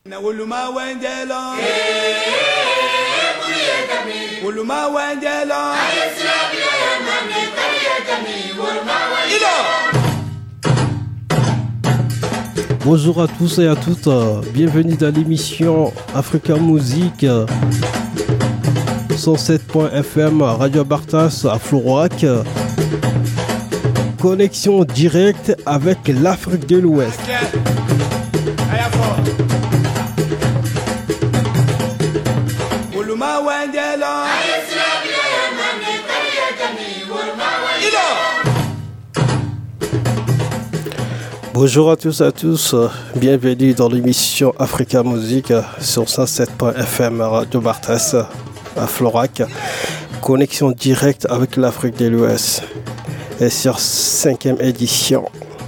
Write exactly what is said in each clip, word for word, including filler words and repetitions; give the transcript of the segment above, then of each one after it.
Bonjour à tous et à toutes, bienvenue dans l'émission Africa Music cent sept point F M, Radio Bartas à Florac. Connexion directe avec l'Afrique de l'Ouest. Bonjour à tous et à tous, bienvenue dans l'émission Africa Music sur cent sept point F M Radio Bartas à Florac. Connexion directe avec l'Afrique de l'Ouest et sur cinquième édition.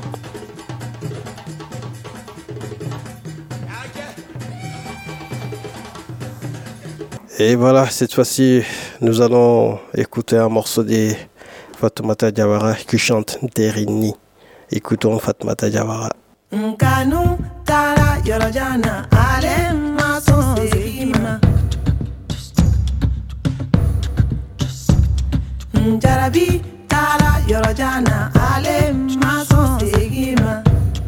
Et voilà, cette fois-ci, nous allons écouter un morceau de Fatoumata Diawara qui chante Derini. Écoutons Fatoumata Diawara. Nkanu tara yorojana ale mason segima Njarabi tara yorojana ale mason segima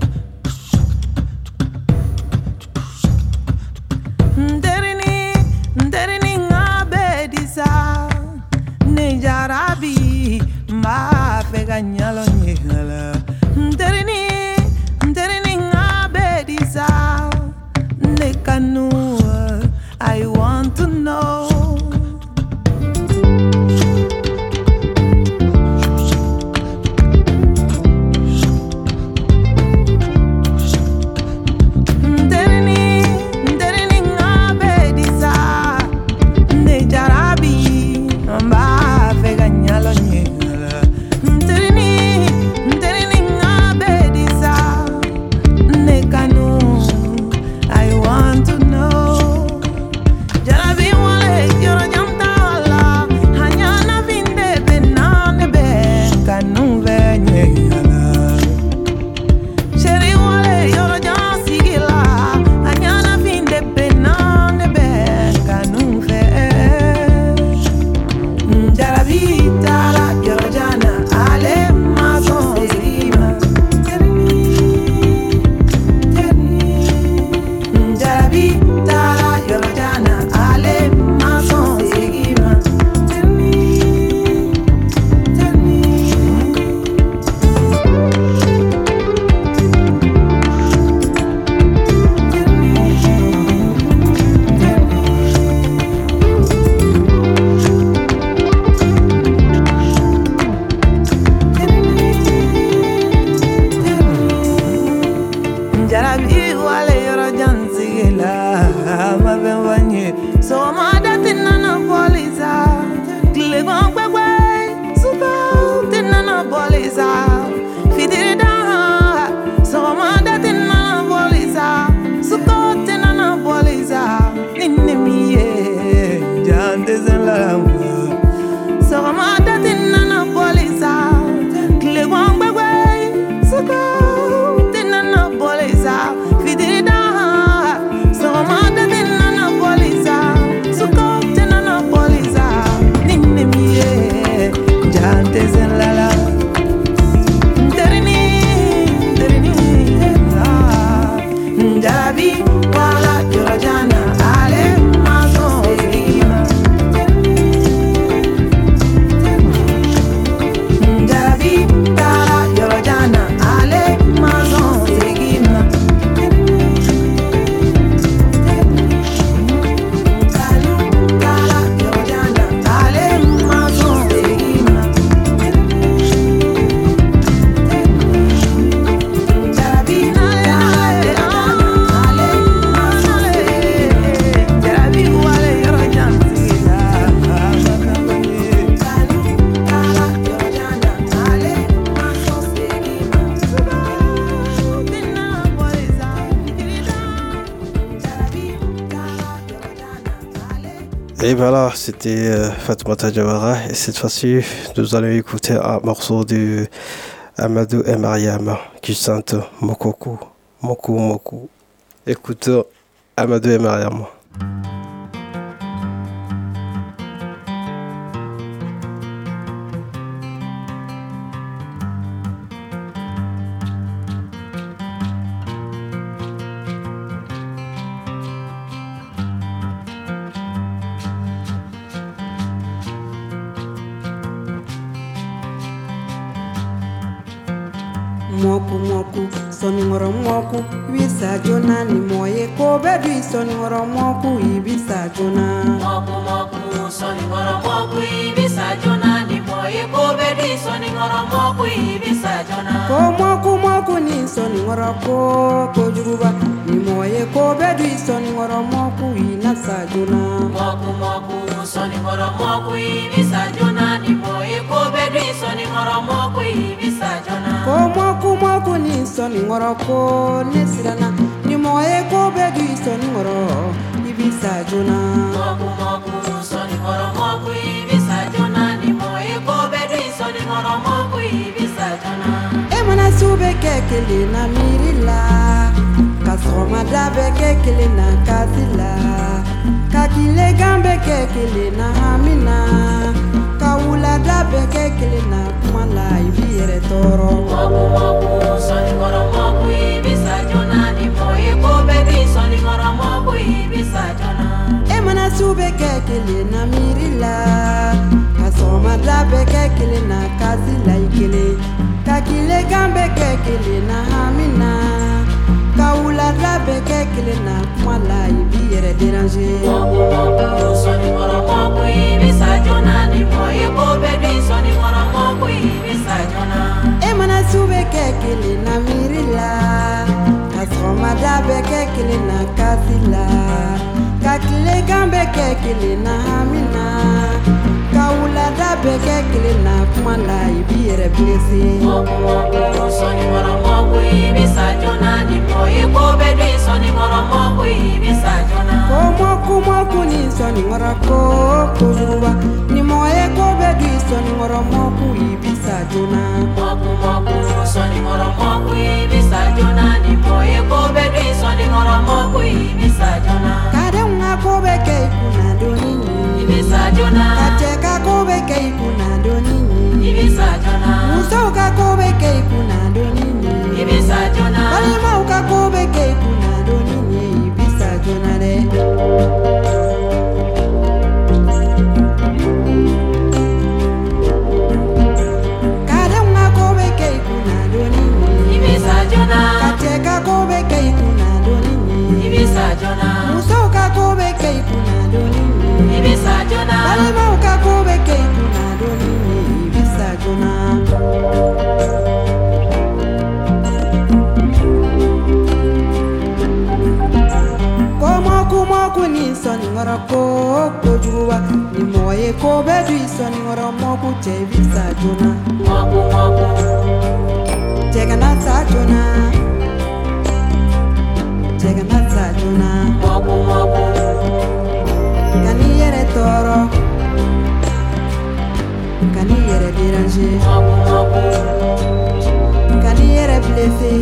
Nderini nderini ngabedisa Njarabi ma fega nyalo nyala Nderini, nderini ngabedisa Nekanu, I want to know Nderini, nderini ngabedisa Nejarabi, mba fega nyalo nyela Nderini, nderini I want to know. Jarabi wale yoro jamtala, hanyana vinde benane be kanu venye ala. Sheri wale yoro jamsigila, hanyana vinde benane be kanu ve. Jarabi tala yoro jana ale mason zima. Et voilà, c'était euh, Fatoumata Diawara. Et cette fois-ci, nous allons écouter un morceau de Amadou et Mariam qui chantent Mokoku, Moku Moku. Écoute. Amadou et Mariam. Moku moku soningoro moku ibisa jona ni moye ko bedu soningoro moku ibisa jona moku moku soningoro moku ibisa jona ni moye ko bedu soningoro moku ibisa jona ko moku moku ni soningoro ko ko juruba ni moye ko bedu soningoro moku inasa jona moku moku soningoro moku ibisa jona ni moye ko bedu soningoro moku ibisa jona ko moku moku ni soningoro ko nesirana ni moye ko bedu soningoro ibisa jona moku moku soningoro moku ibisa jona ni moye ko bedu soningoro moku ibisa jona e mana sube kekele na mirila kasoma dabe kekele na kasila kakile gambe kekele na hamina kawula dabe kekele na kumala ibire toro moku moku soningoro moku ibisa jona ni moye ko bedu soningoro moku ibisa jona e mana sube kekele na mirila kasoma dabe kekele na kasila ikele kakile gambe kekele na hamina kawula dabe kekele na kumala ibire déranger moku moku soningoro moku ibisa jona ni moye ko bedu soningoro moku ibisa jona e mana sube kekele na mirila kasoma dabe kekele na kasila kakile gambe kekele na hamina kawula dabe kekele na kumala ibire blessé moku moku soningoro moku ibisa jona ni moye ko bedu soningoro moku ibisa jona ko moku moku ni soningoro ko kujuba ni moye ko bedu soningoro moku ibisa jona moku moku soningoro moku ibisa jona ni moye ko bedu soningoro moku ibisa jona kade unga ko beke kuna donini ibisa jona kateka ko beke kuna donini ibisa jona muso ka ko beke kuna donini ibisa jona balima uka ko beke kuna donini ibisa jona de kade unga ko beke kuna donini ibisa jona kateka ko beke kuna donini ibisa jona muso ka ko beke kuna donini ibisa jona balima uka ko beke kuna donini ibisa jona moku moku ni soningoro ko kojuwa ni moye ko bedu soningoro moku tevisa jona moku moku tega na sa jona tega na sa jona moku moku kani yere toro kani yere déranger moku moku kani yere blessé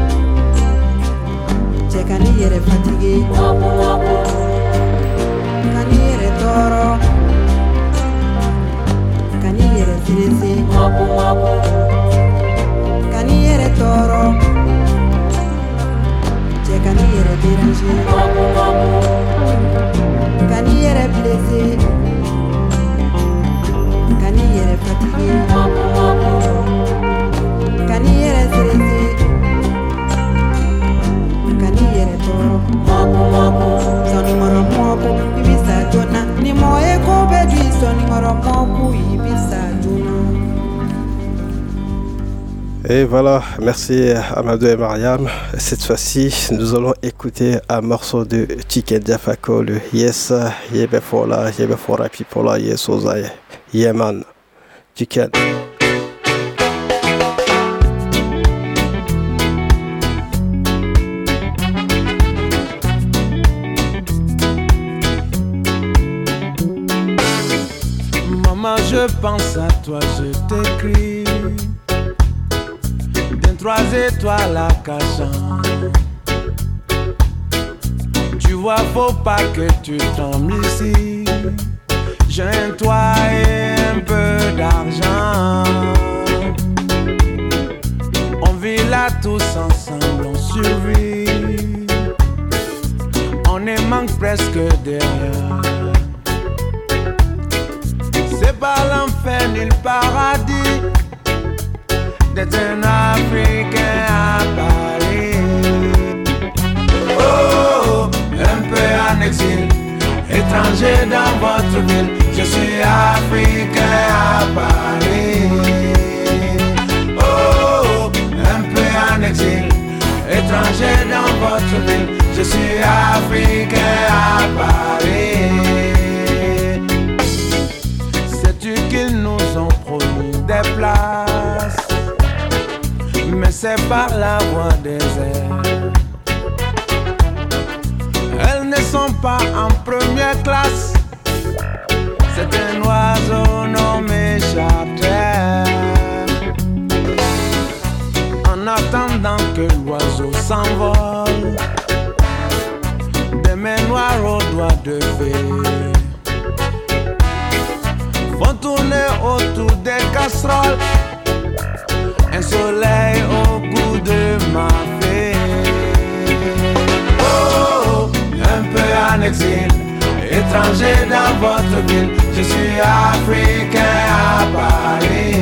kani yere fatigué moku moku kani yere toro kani yere stressé moku moku kani yere toro kani yere dérangé moku moku kani yere blessé kani yere fatigué moku moku kani yere stressé kani yere toro moku moku soningoro moku ibisa jona ni moye ko bedu soningoro moku ibisa jona. Et voilà, merci Amadou et Mariam. Cette fois-ci, nous allons écouter un morceau de Tiken Jafako, le Yes, Yebe Fola, Yebe Fora Pipola, Yes Ozaye, Yeman, Tiken. Maman, je pense à toi, je t'écris d'un trois étoiles à Cachan. Tu vois, faut pas que tu tombes ici. J'ai un toit et un peu d'argent. On vit là tous ensemble, on survit. On ne manque presque de rien. C'est pas l'enfer ni le paradis d'être un Africain à Paris. Oh, un peu en exil, étranger dans votre ville. Je suis Africain à Paris. Oh, un peu en exil, étranger dans votre ville. Je suis Africain à Paris. Sais-tu qu'ils nous ont promis des places, mais c'est par la voie des airs. Elles ne sont pas en première classe. C'est un oiseau nommé charter. En attendant que l'oiseau s'envole, des mains noires aux doigts de fée font tourner autour des casseroles un soleil au goût de ma fée. Oh, un peu en exil, étranger dans votre ville. Je suis Africain à Paris.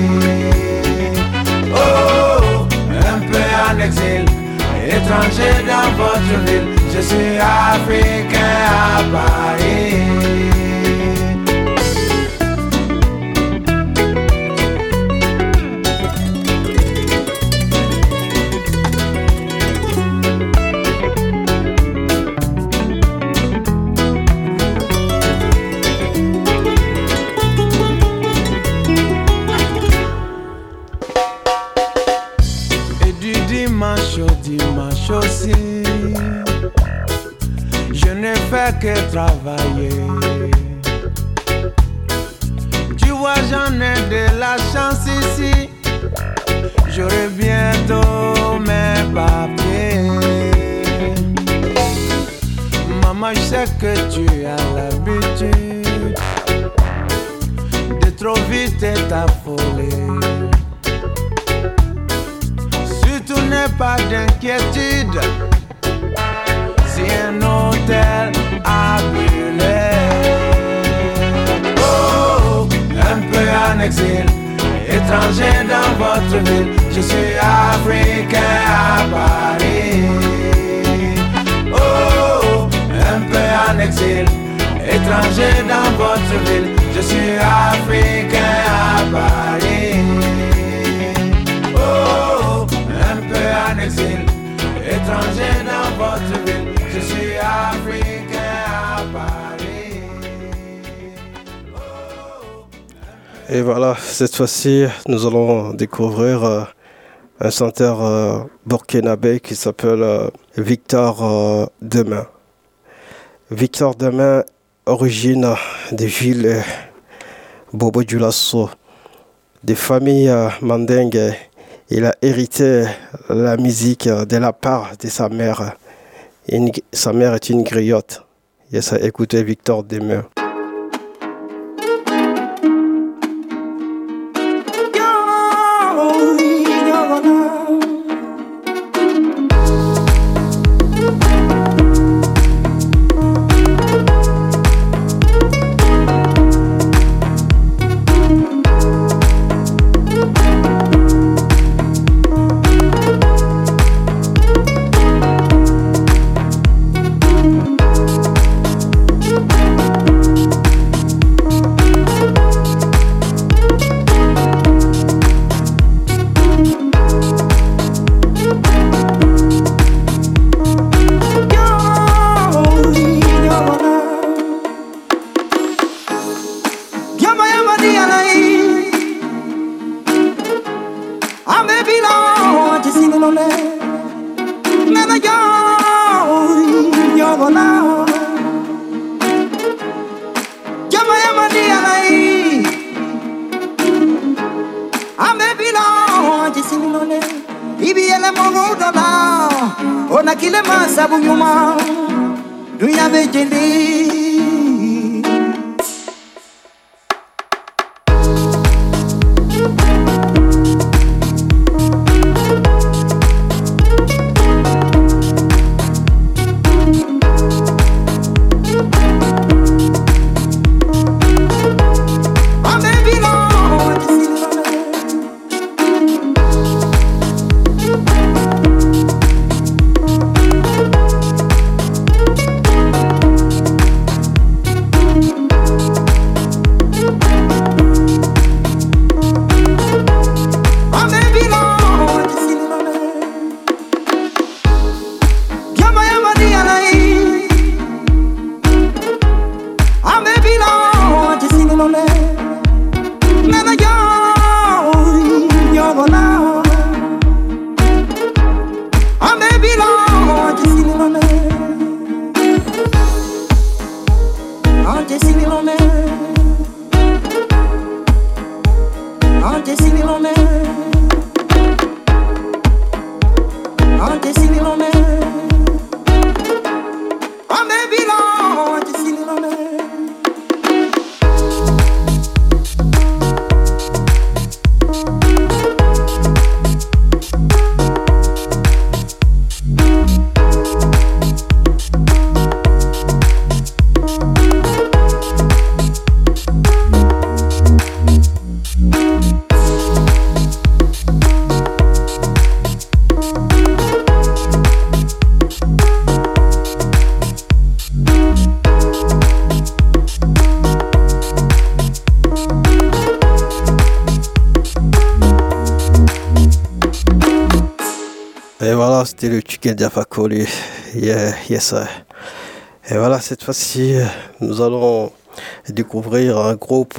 Oh, un peu en exil, étranger dans votre ville. Je suis Africain à Paris. Dimanche aussi, je ne fais que travailler. Tu vois, j'en ai de la chance ici. J'aurai bientôt mes papiers. Maman, je sais que tu as l'habitude de trop vite t'affoler. N'aie pas d'inquiétude si un hôtel a brûlé. Oh, un peu en exil, étranger dans votre ville. Je suis Africain à Paris. Oh, un peu en exil, étranger dans votre ville. Je suis Africain à Paris. En exil, étranger dans votre ville. Je suis Africain à Paris. Oh. Et voilà, cette fois-ci, nous allons découvrir euh, un chanteur euh, burkinabé qui s'appelle euh, Victor euh, Demain. Victor Demain, origine des villes euh, Bobo Dioulasso, des familles euh, mandingues. Il a hérité la musique de la part de sa mère. Une, sa mère est une griotte. Il a écouté Victor Demain. dunya be jeli Et voilà, c'était le Tchouké Diafakoli. Yeah, yes. Et voilà, cette fois-ci, nous allons découvrir un groupe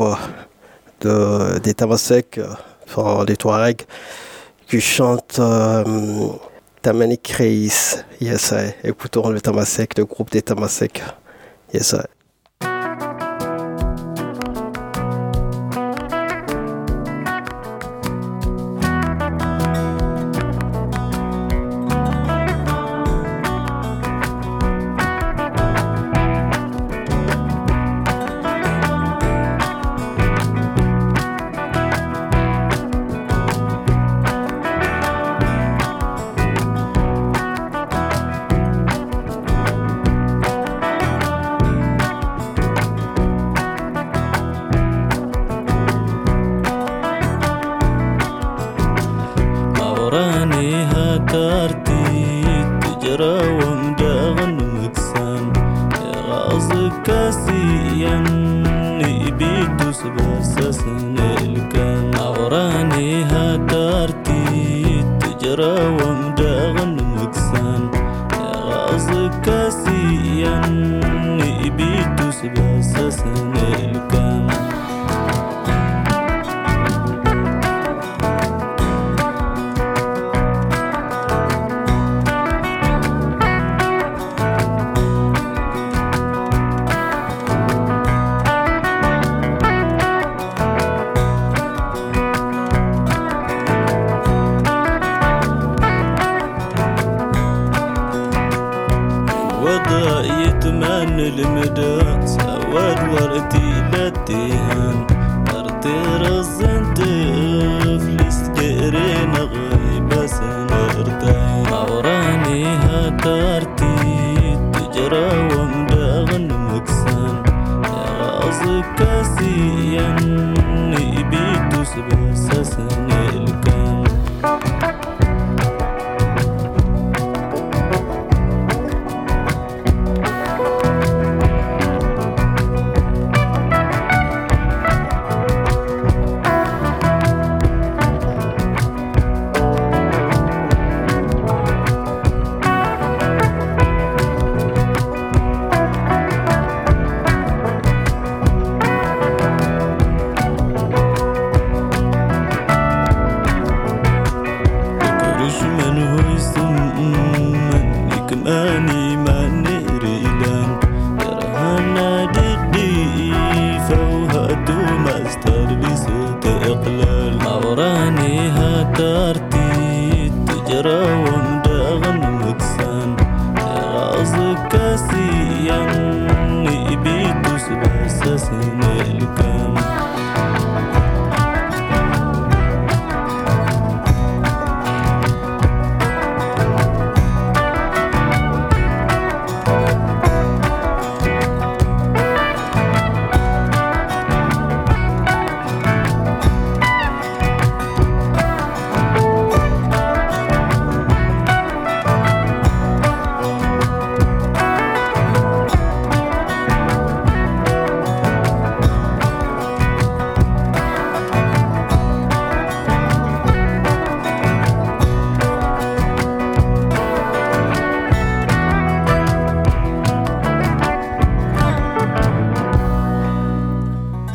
de, des Tamasek, enfin des Touaregs, qui chantent euh, Tamanik Reis. Yes, écoutons le Tamasek, le groupe des Tamasek. Yes.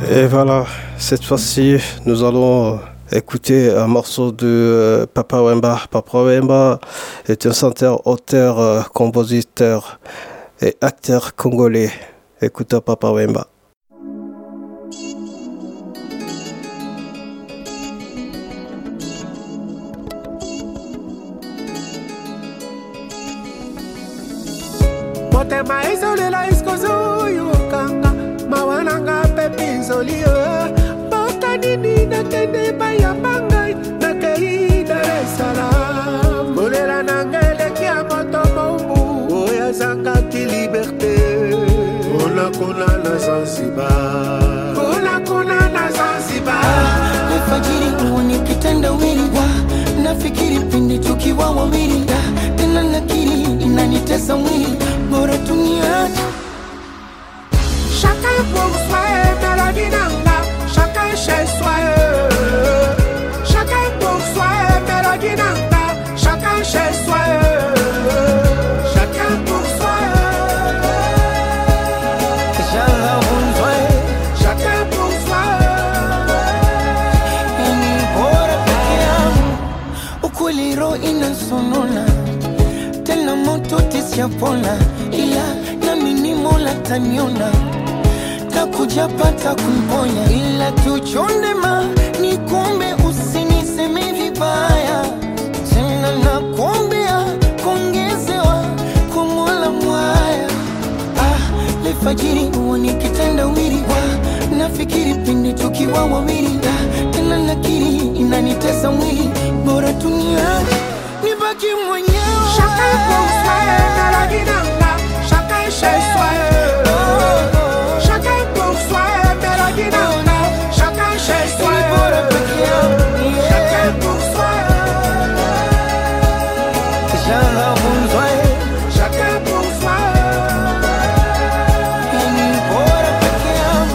Et voilà, cette fois-ci, nous allons écouter un morceau de euh, Papa Wemba. Papa Wemba est un chanteur, auteur, euh, compositeur et acteur congolais. Écoutons Papa Wemba. Motema izolela iskozo yokanga mawananga pepinzolio Bota nini nakende baya bangai nakei Dar es Salaam Bolela nangele kia moto bombu Oya zanga ki liberté Kona kona na Zanzibar Kona kona na Zanzibar Alfajiri uoni kitanda wili wa Nafikiri pindi tukiwa wawili Tena nakiri inanitesa mwili Bora tuniache Chacun pour soi, mélodie nanga Chacun chez soi Chacun pour soi, mélodie nanga Chacun chez soi Chacun pour soi Chacun pour soi Eni bora peke yangu Ukweli roho inasonona Tena moto tisiapona Ila nami ni Mola taniona Takuja pata kumponya Ila tuchonde ma ni kumbe usiniseme vibaya Tena na kuombea kuongezewa kwa Mola mwaya Ah, lefajiri uoni kitanda wiri wa Nafikiri pindi tukiwa wawili Tena nakiri inanitesa mwili Bora tuniache nibaki mwenyewe Chacun pour soi, mélodie nanga Chacun chez soi Chacun pour soi, mélodie nanga Chacun chez soi Chacun pour soi Chacun pour soi Eni bora peke yangu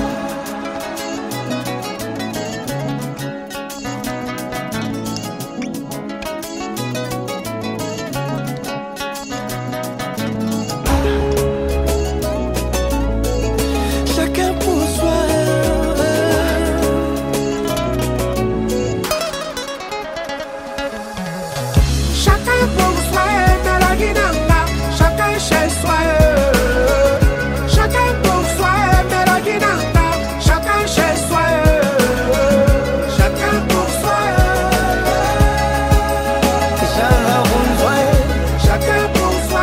Chacun pour soi Chacun pour soi, mélodie nanga Chacun chez soi Chacun pour soi, mélodie nanga Chacun chez soi Chacun pour soi Chacun pour soi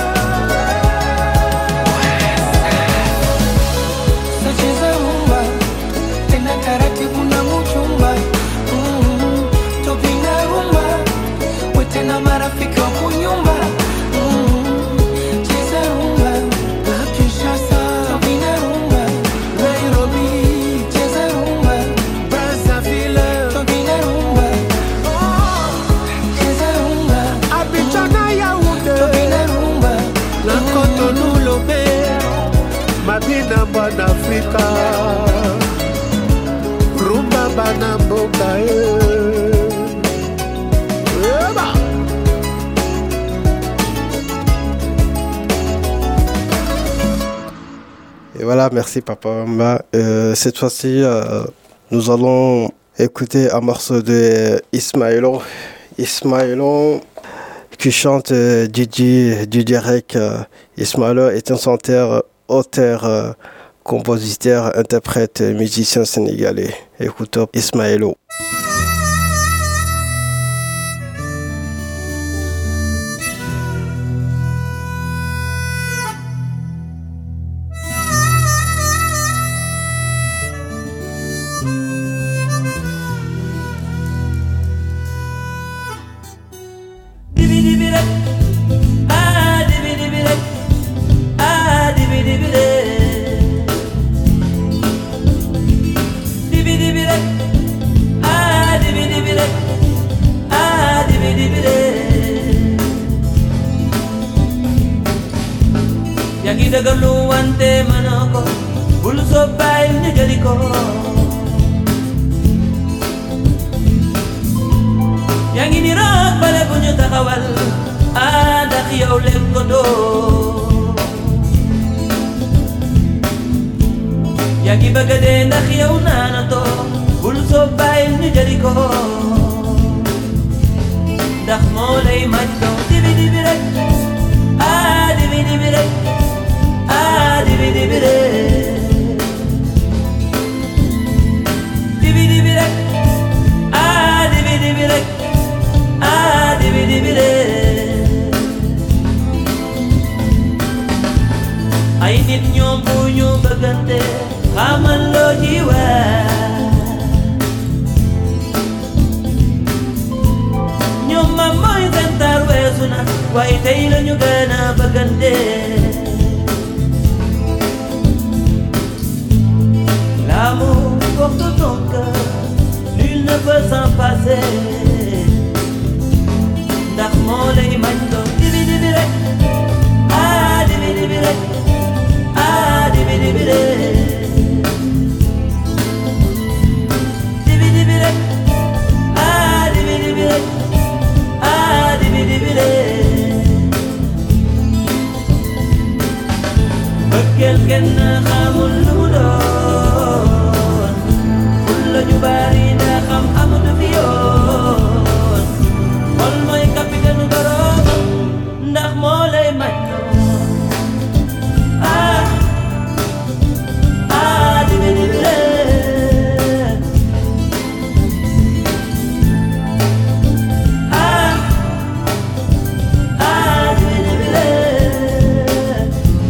Nacheza rumba Tena taratibu na mchumba mm, Tupina rumba Wete na marafiki wa kunyumba mm, Cheza rumba Na Kinshasa Tupina rumba Nairobi Cheza rumba Brazzaville Tupina rumba Cheza rumba Abidjan na Yaoundé Tupina rumba Na Cotonou Lomé Mabina Bana Afrika Rumba Bana Mboka Eba Et voilà, merci Papa Wemba. Euh, cette fois-ci, euh, nous allons écouter un morceau de Ismaëlo. Ismaëlo qui chante euh, Didi, Didi Rek. Euh, Ismaëlo est un chanteur, auteur, euh, compositeur, interprète, musicien sénégalais. Écoutons Ismaëlo. Yagi dagalu wante manako bul so bay ñu jëli ko yangi ni roog bale bu ñu taxawal a ndax yow leen ko doo Yagi bagade ndax yow naanato bul soo bàyyil ñu jëli ko ndax moo lay maj doo dibi dibi rek ah dibi dibi rek ah dibi dibi rek dibi dibi rek ah dibi dibi rek ah dibi dibi rek ay nit ñoom bu ñu bëggante xamal loo ji waa ñoom ma mooy seen taar weesu na waaye tey la ñu gën a bëggante l'amour porte ton cœur nul ne peut s'en passer ndax moo lay mañ doon dibi dibi rek ah dibi dibi rek ah dibi dibi rek dibi dibi rek ah dibi dibi rek ah dibi dibi rek bëggeel kenn xamul lu mu doon ful la ñu bari na xam amatu fi yoon xol mooy capitaine borom ndax moo lay mañ ah ah dibi dibi rek ah ah dibi dibi rek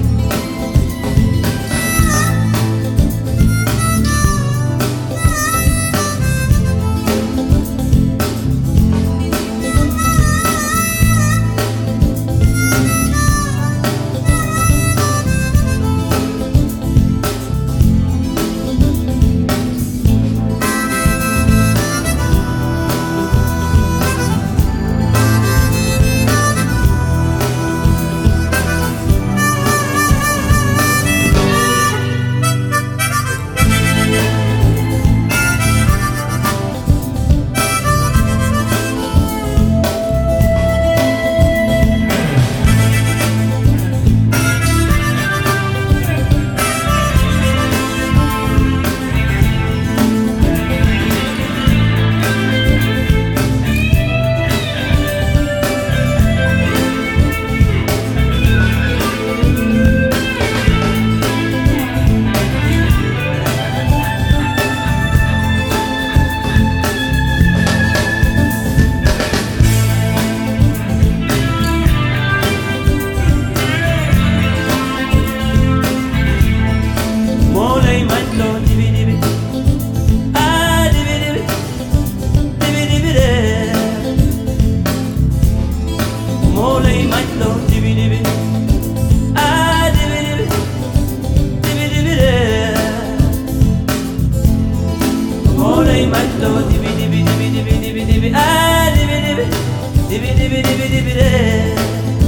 moo lay mañ doon dibi dibi ah dibi dibi dibi dibi rek moo lay mañ doon dibi dibi ah dibi dibi dibi dibi rek moo lay mañ doon dibi dibi dibi dibi dibi dibi ah dibi dibi dibi dibi dibi dibi rek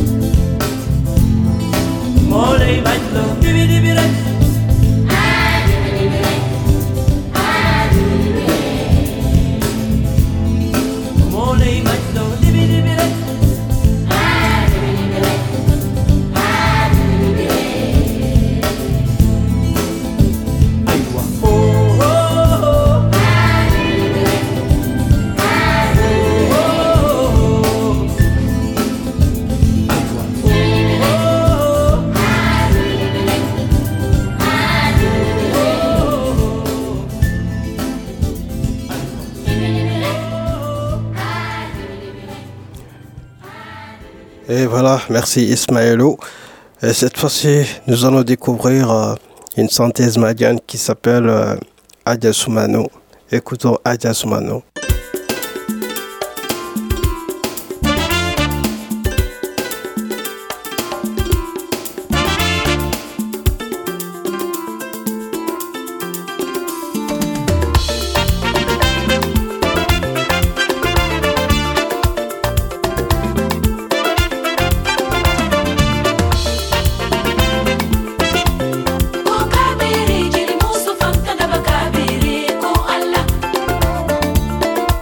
moo lay mañ doon dibi dibi rek moo lay mañ doon dibi dibi rek aywa oh oh oh aywa oh oh Et voilà, merci Ismaëlo. Et cette fois-ci, nous allons découvrir euh, une synthèse madiane qui s'appelle euh, Adja Soumano. Écoutons Adja Soumano. Kabiri jiri musu fanta da bakabiri ko Allah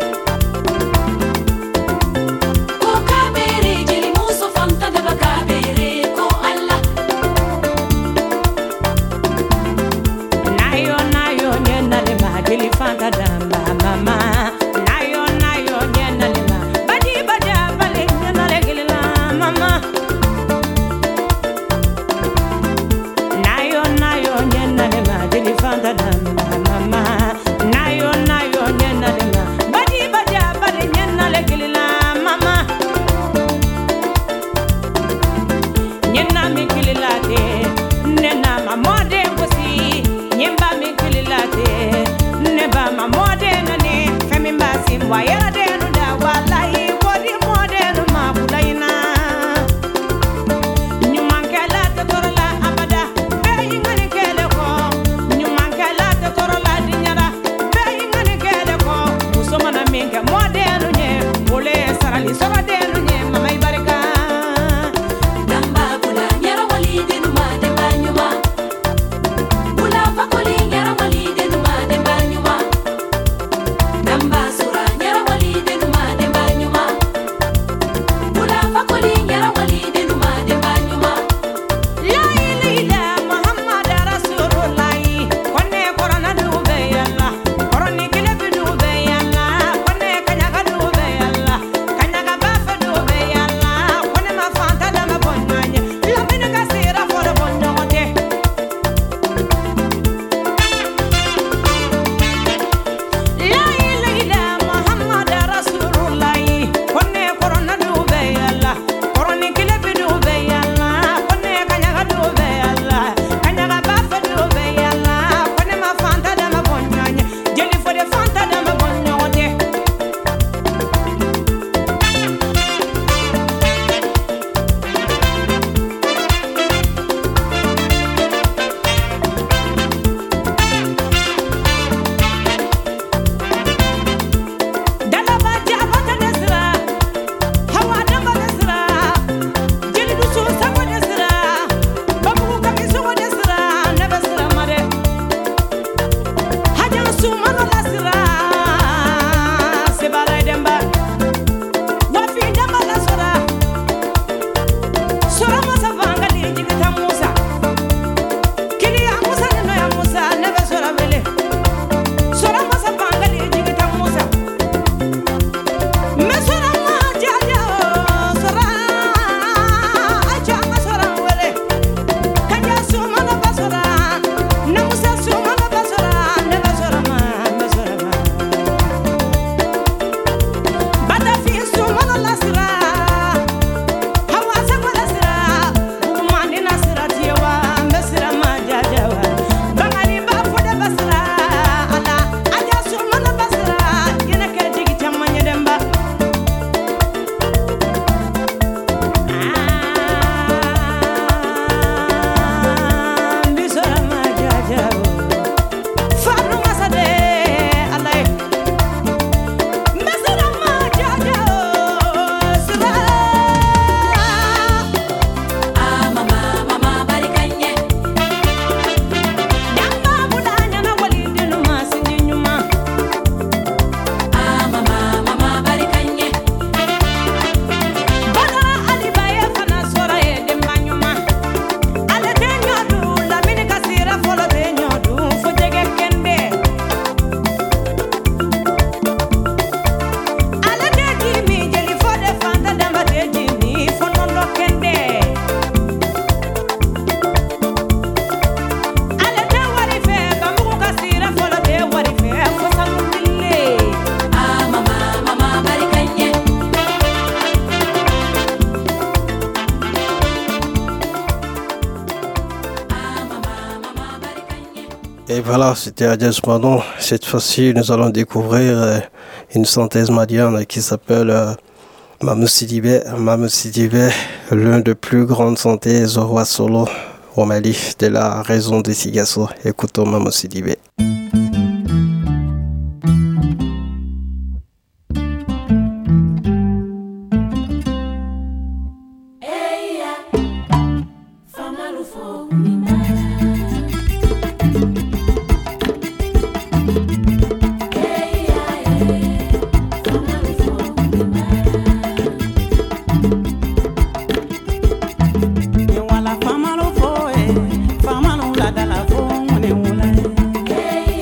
Et voilà, c'était Adjaz Manon. Cette fois-ci, nous allons découvrir euh, une synthèse malienne qui s'appelle euh, Mamou Sidibé. Mamou Sidibé, l'un des plus grandes synthèses au roi solo au Mali de la raison de Sigasso. Écoutons Mamou Sidibé. Famalo fo, eh, famalo la da la fo, mune mune.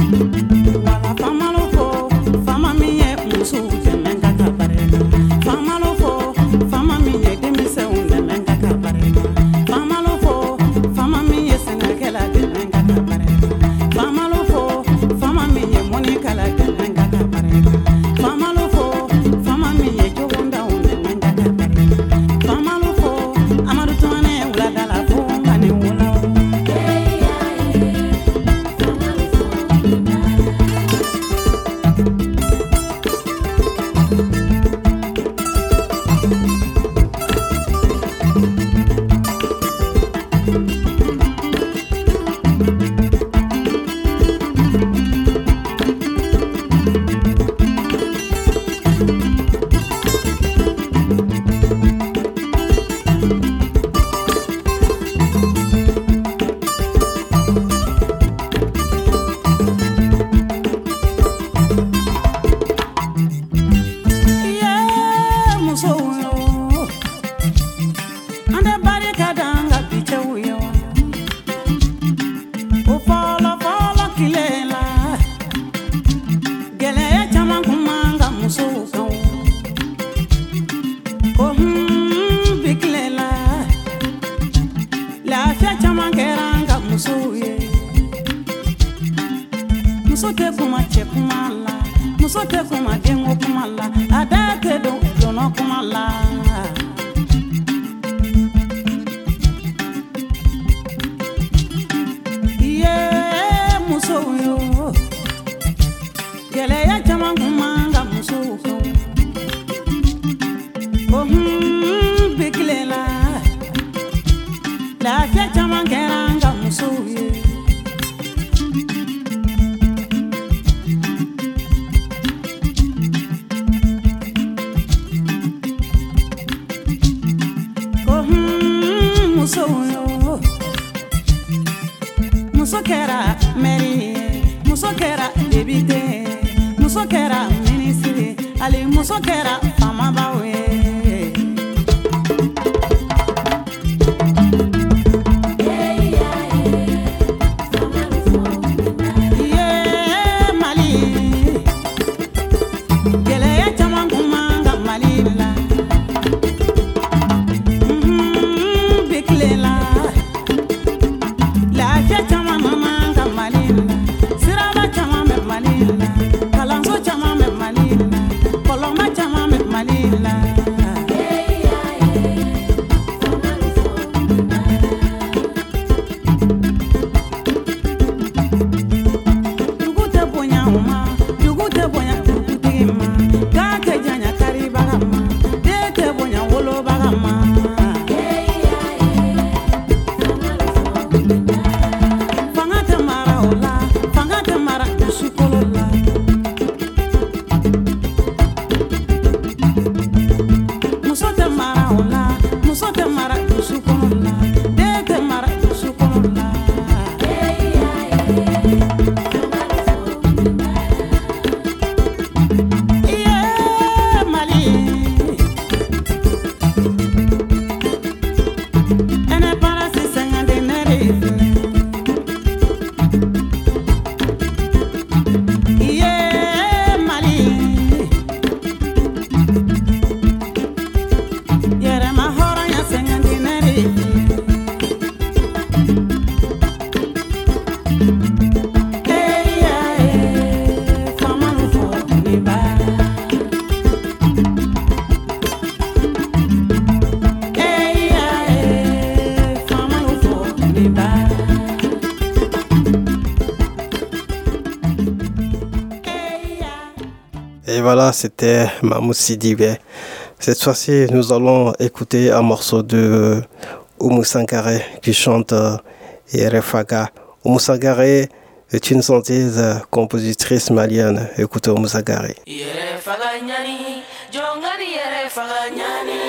Et voilà, c'était Mahmoud Sidibé. Cette fois-ci, nous allons écouter un morceau de Oumou Sangaré qui chante Yere Faga. Oumou Sangaré est une chanteuse compositrice malienne. Écoutez Oumou Sangaré. Yere Faga nyani, jongani Yere Faga nyani.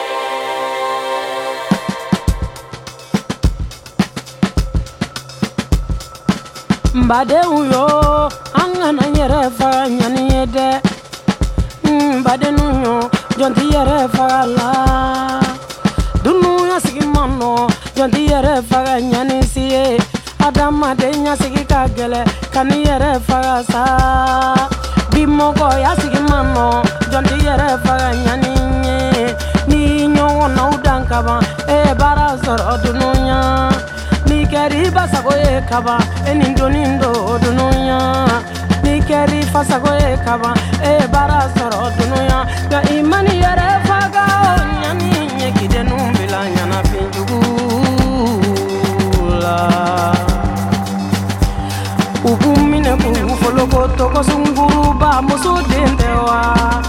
Mbade uyo, angana Yere Faga nyani yede. Mbade nuyo, jonti Yere Faga la. Dunu ya sigi mano, jonti Yere Faga nyani siye. Adamadenya sigi ka gɛlɛ ka n'i yɛrɛ faga sa bi mɔgɔ ya sigi man nɔ jɔn t'i yɛrɛ faga ɲani ye n'i ɲɔgɔnnaw dan kaban e baara sɔrɔ dunuya n'i kɛr'i basago ye kaban e nin doni do dunuya n'i kɛr'i fasago ye kaban e baara sɔrɔ dunuya nka i ma n'i yɛrɛ faga o ɲani ye kidenu bila ɲanafin jugu la u b'u minɛ k'u foloko tɔgɔ sunguruba muso den tɛ wa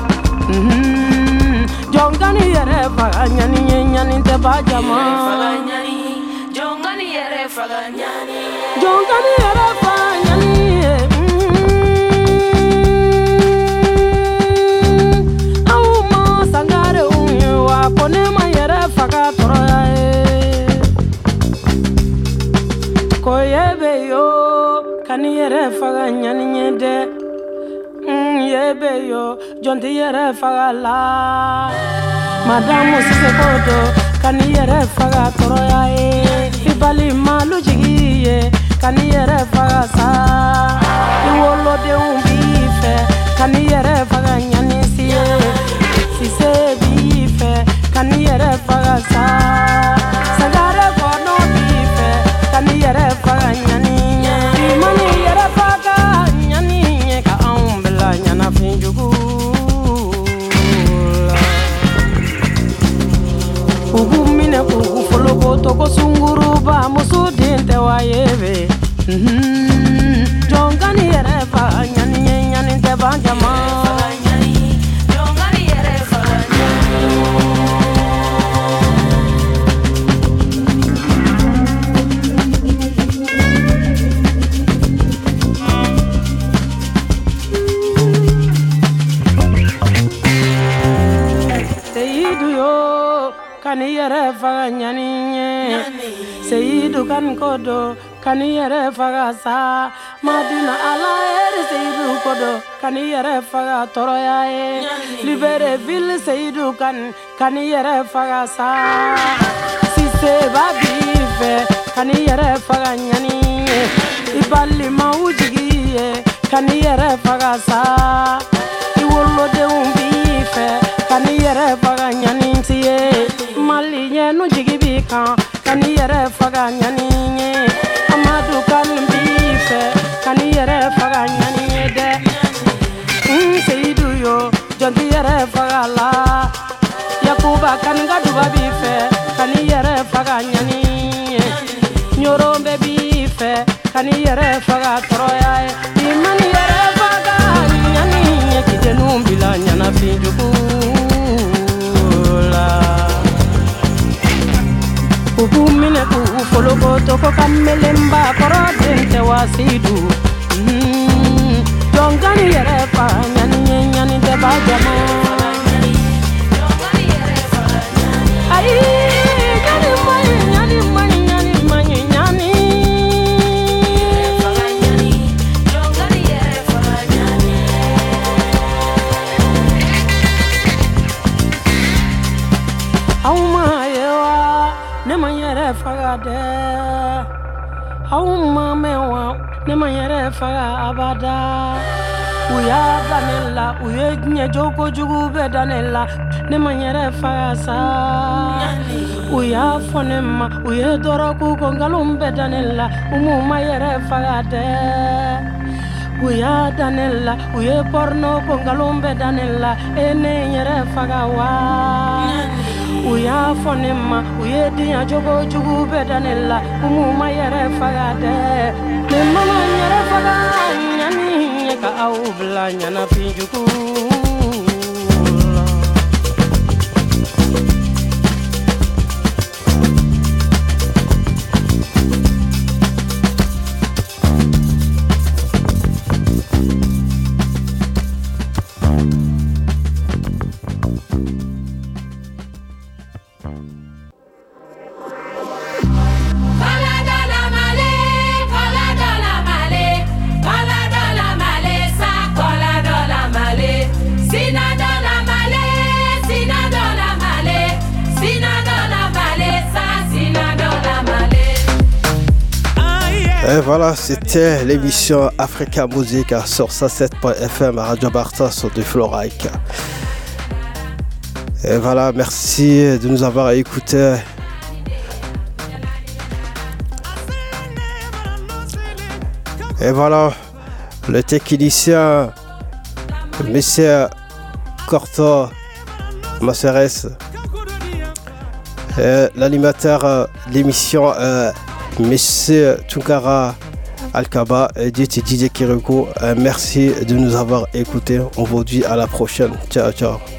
jɔn ka n'i yɛrɛ faga ɲani ye ɲani tɛ ba jama jɔn ka n'i yɛrɛ faga ɲani jɔn ka n'i yɛrɛ faga ɲani ye aw ma sangarew ye wa ko ne ma yɛrɛ faga tɔɔrɔya ye ko ye bɛ yo ka n'i yɛrɛ faga ɲani ye dɛ ye bɛ yo jɔn t'i yɛrɛ faga la madamu sise ko do ka n'i yɛrɛ faga tɔɔrɔya ye i bali malo jigi ye ka n'i yɛrɛ faga sa i wolodenw b'i fɛ ka n'i yɛrɛ faga ɲani si ye sise b'i fɛ ka n'i yɛrɛ faga sa sagare kɔnɔ b'i fɛ ka n'i yɛrɛ faga ɲani ye i ma n'i yɛrɛ faga ɲani ye ka anw bila ɲanafin jugu la u b'u minɛ k'u foloko tɔgɔ sunguruba muso den tɛ wa ye be jɔn ka n'i yɛrɛ faga ɲani ye ɲani tɛ ban jama kani yɛrɛ faga ɲani ye seyidu kani kodo kani yɛrɛ faga sa madina ala eri seyidu kodo kani yɛrɛ faga tɔɔrɔya ye Libreville seyidu kani kani yɛrɛ faga sa sise ba b'i fɛ kani yɛrɛ faga ɲani ye i balimaw jigi ye kani yɛrɛ faga sa i wolodenw b'i fɛ kani yɛrɛ faga ɲani ti ye mali ɲɛnu jigi b'i kan kani yɛrɛ faga ɲani ye amadu kani b'i fɛ kani yɛrɛ faga ɲani ye dɛ n seyidu yo jɔn t'i yɛrɛ faga la yakuba kani ka duba b'i fɛ kani yɛrɛ faga ɲani ye ɲoronbe b'i fɛ kani yɛrɛ faga tɔɔrɔya ye i ma n'i yɛrɛ faga ɲani ye kidenu bila ɲanafin jugu la u b'u minɛ k'u foloko tɔgɔ ka melenba kɔrɔ den tɛ wasidu jɔn ka n'i yɛrɛ faga ɲani ye ɲani tɛ ba jama ayi ɲani maɲi ɲani maɲi ɲani maɲi ɲani aw ma ye wa ne ma yɛrɛ faga dɛ aw ma mɛn wa ne ma yɛrɛ faga abada u y'a da ne la u ye diɲɛ jogo jugu bɛɛ da ne la ne ma yɛrɛ faga sa u y'a fɔ ne ma u ye dɔrɔku ko nkalon bɛɛ da ne la u m'u ma yɛrɛ faga dɛ u y'a da ne la u ye porno ko nkalon bɛɛ da ne la e ne yɛrɛ faga wa u y'a fɔ ne ma u ye diɲɛ jogo jugu bɛɛ da ne la u m'u ma yɛrɛ faga dɛ ne mana yɛrɛ faga ɲani ye ka aw bila ɲanafin jugu la Et voilà, c'était l'émission Africa Music sur cent sept point F M à Radio Barta sur du Floraic. Et voilà, merci de nous avoir écoutés. Et voilà, le technicien, monsieur Corto Maceres, l'animateur de l'émission, euh, monsieur Tunkara Alkaba et D J Kiriko. Euh, merci de nous avoir écoutés. On vous dit à la prochaine. Ciao, ciao.